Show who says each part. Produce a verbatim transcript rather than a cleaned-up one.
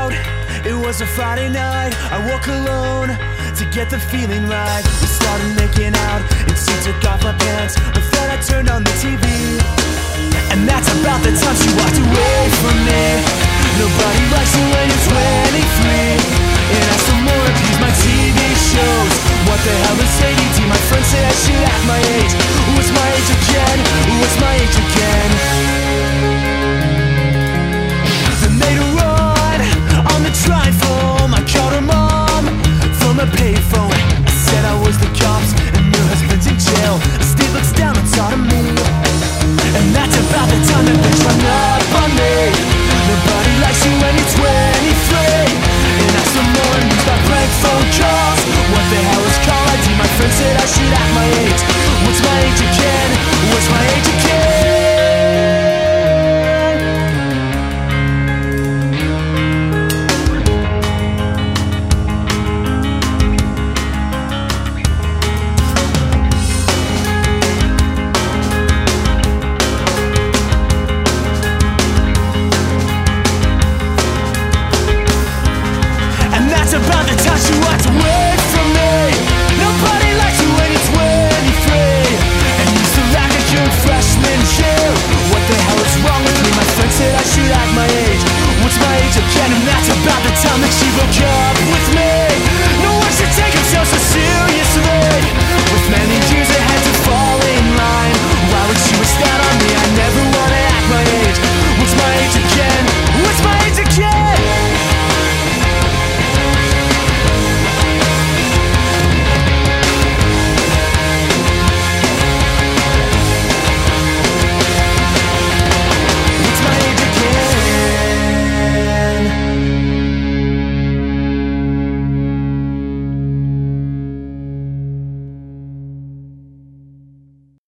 Speaker 1: out, it was a Friday night. I woke alone to get the feeling right. We started making out, and she took off my pants, but then I turned on the T V, and that's about the time she walked away from me. Nobody likes you when you're twenty-three, and I still more abuse my T V shows. What the hell is A D D? My friends say I should act my age. What's my age again? What's my age again? Then made a run on the triphone. I called her mom from a payphone. I said I was the cops and your husband's in jail. Steve looks down and saw to me, and that's about the time that bitch run up on me. Nobody likes you when you're twenty-three, and I still more amused by prank phone calls. What the hell is call I D? My friend said I should act my age. What's my age again? What's my age again? About the time she was